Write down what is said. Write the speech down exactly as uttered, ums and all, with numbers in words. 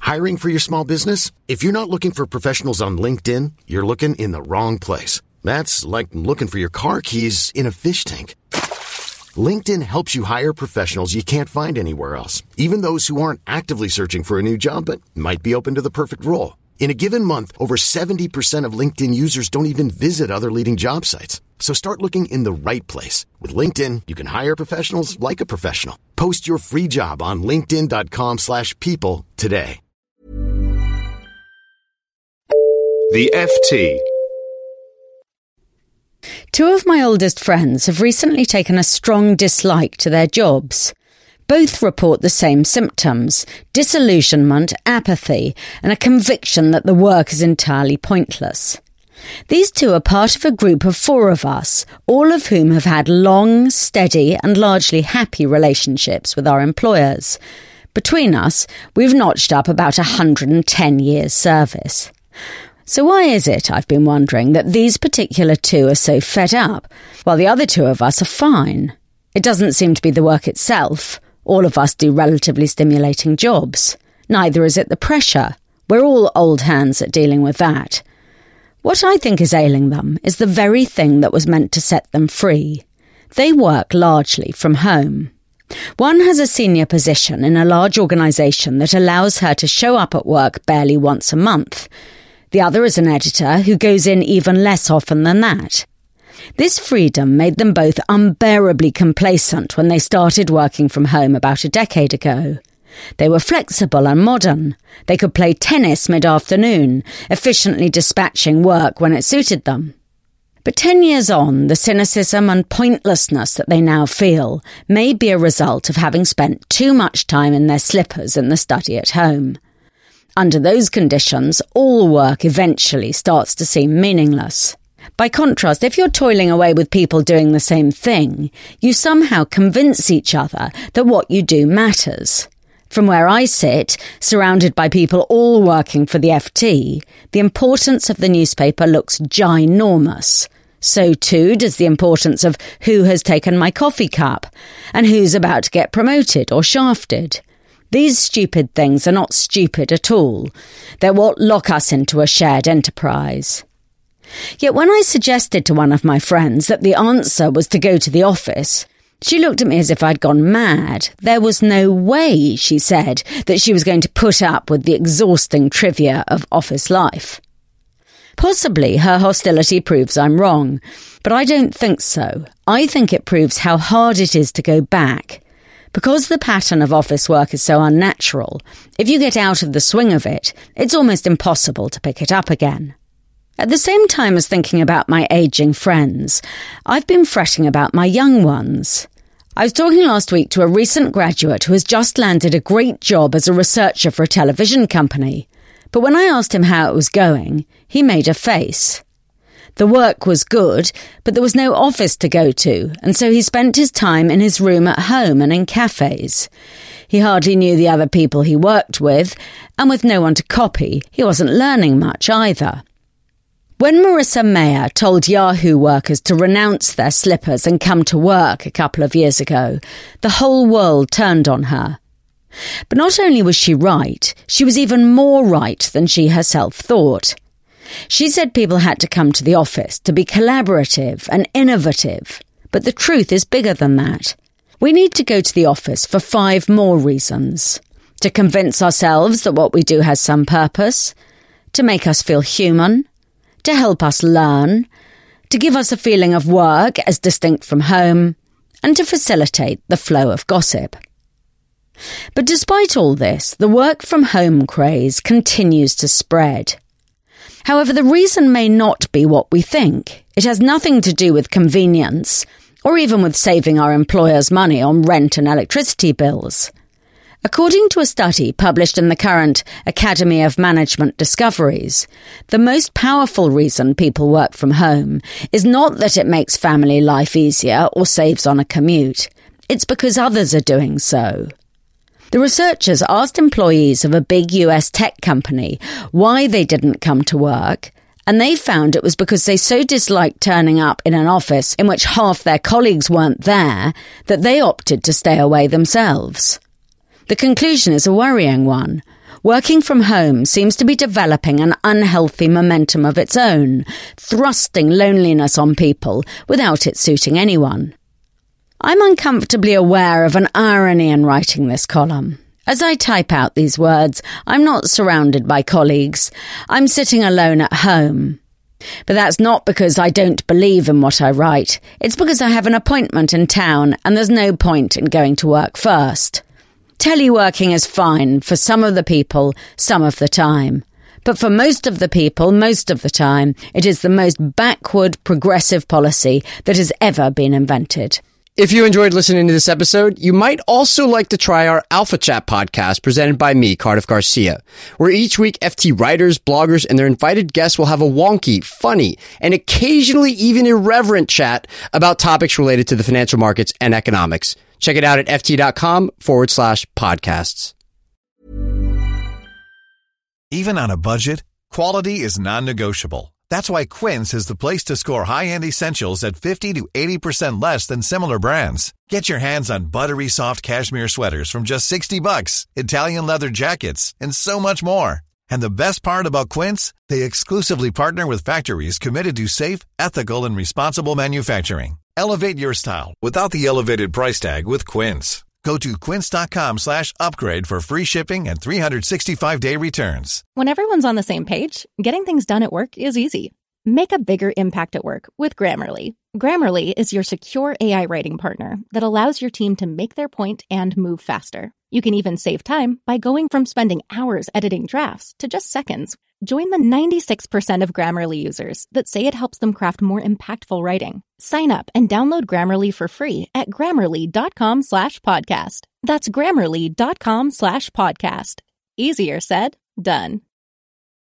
Hiring for your small business? If you're not looking for professionals on LinkedIn, you're looking in the wrong place. That's like looking for your car keys in a fish tank. LinkedIn helps you hire professionals you can't find anywhere else, even those who aren't actively searching for a new job but might be open to the perfect role. In a given month, over seventy percent of LinkedIn users don't even visit other leading job sites. So start looking in the right place. With LinkedIn, you can hire professionals like a professional. Post your free job on linkedin.com slash people today. The F T. Two of my oldest friends have recently taken a strong dislike to their jobs. Both report the same symptoms: disillusionment, apathy, and a conviction that the work is entirely pointless. These two are part of a group of four of us, all of whom have had long, steady, and largely happy relationships with our employers. Between us, we've notched up about one hundred ten years' service. So why is it, I've been wondering, that these particular two are so fed up, while the other two of us are fine? It doesn't seem to be the work itself. All of us do relatively stimulating jobs. Neither is it the pressure. We're all old hands at dealing with that. What I think is ailing them is the very thing that was meant to set them free. They work largely from home. One has a senior position in a large organisation that allows her to show up at work barely once a month. The other is an editor who goes in even less often than that. This freedom made them both unbearably complacent when they started working from home about a decade ago. They were flexible and modern. They could play tennis mid-afternoon, efficiently dispatching work when it suited them. But ten years on, the cynicism and pointlessness that they now feel may be a result of having spent too much time in their slippers in the study at home. Under those conditions, all work eventually starts to seem meaningless. By contrast, if you're toiling away with people doing the same thing, you somehow convince each other that what you do matters. From where I sit, surrounded by people all working for the F T, the importance of the newspaper looks ginormous. So too does the importance of who has taken my coffee cup and who's about to get promoted or shafted. These stupid things are not stupid at all. They're what lock us into a shared enterprise. Yet when I suggested to one of my friends that the answer was to go to the office, she looked at me as if I'd gone mad. There was no way, she said, that she was going to put up with the exhausting trivia of office life. Possibly her hostility proves I'm wrong, but I don't think so. I think it proves how hard it is to go back. Because the pattern of office work is so unnatural, if you get out of the swing of it, it's almost impossible to pick it up again. At the same time as thinking about my ageing friends, I've been fretting about my young ones. I was talking last week to a recent graduate who has just landed a great job as a researcher for a television company. But when I asked him how it was going, he made a face. The work was good, but there was no office to go to, and so he spent his time in his room at home and in cafes. He hardly knew the other people he worked with, and with no one to copy, he wasn't learning much either. When Marissa Mayer told Yahoo workers to renounce their slippers and come to work a couple of years ago, the whole world turned on her. But not only was she right, she was even more right than she herself thought. She said people had to come to the office to be collaborative and innovative, but the truth is bigger than that. We need to go to the office for five more reasons. To convince ourselves that what we do has some purpose, to make us feel human, to help us learn, to give us a feeling of work as distinct from home, and to facilitate the flow of gossip. But despite all this, the work from home craze continues to spread. However, the reason may not be what we think. It has nothing to do with convenience, or even with saving our employers money on rent and electricity bills. According to a study published in the current Academy of Management Discoveries, the most powerful reason people work from home is not that it makes family life easier or saves on a commute. It's because others are doing so. The researchers asked employees of a big U S tech company why they didn't come to work, and they found it was because they so disliked turning up in an office in which half their colleagues weren't there that they opted to stay away themselves. The conclusion is a worrying one. working from home seems to be developing an unhealthy momentum of its own, thrusting loneliness on people without it suiting anyone. I'm uncomfortably aware of an irony in writing this column. As I type out these words, I'm not surrounded by colleagues. I'm sitting alone at home. But that's not because I don't believe in what I write. It's because I have an appointment in town and there's no point in going to work first. Teleworking is fine for some of the people, some of the time. But for most of the people, most of the time, it is the most backward, progressive policy that has ever been invented. If you enjoyed listening to this episode, you might also like to try our Alpha Chat podcast presented by me, Cardiff Garcia, where each week F T writers, bloggers, and their invited guests will have a wonky, funny, and occasionally even irreverent chat about topics related to the financial markets and economics. Check it out at ft.com forward slash podcasts. Even on a budget, quality is non-negotiable. That's why Quince is the place to score high-end essentials at fifty to eighty percent less than similar brands. Get your hands on buttery soft cashmere sweaters from just sixty bucks, Italian leather jackets, and so much more. And the best part about Quince, they exclusively partner with factories committed to safe, ethical, and responsible manufacturing. Elevate your style without the elevated price tag with Quince. Go to quince.com slash upgrade for free shipping and three sixty-five day returns. When everyone's on the same page, getting things done at work is easy. Make a bigger impact at work with Grammarly. Grammarly is your secure A I writing partner that allows your team to make their point and move faster. You can even save time by going from spending hours editing drafts to just seconds. Join the ninety-six percent of Grammarly users that say it helps them craft more impactful writing. Sign up and download Grammarly for free at grammarly.com slash podcast. That's grammarly.com slash podcast. Easier said, done.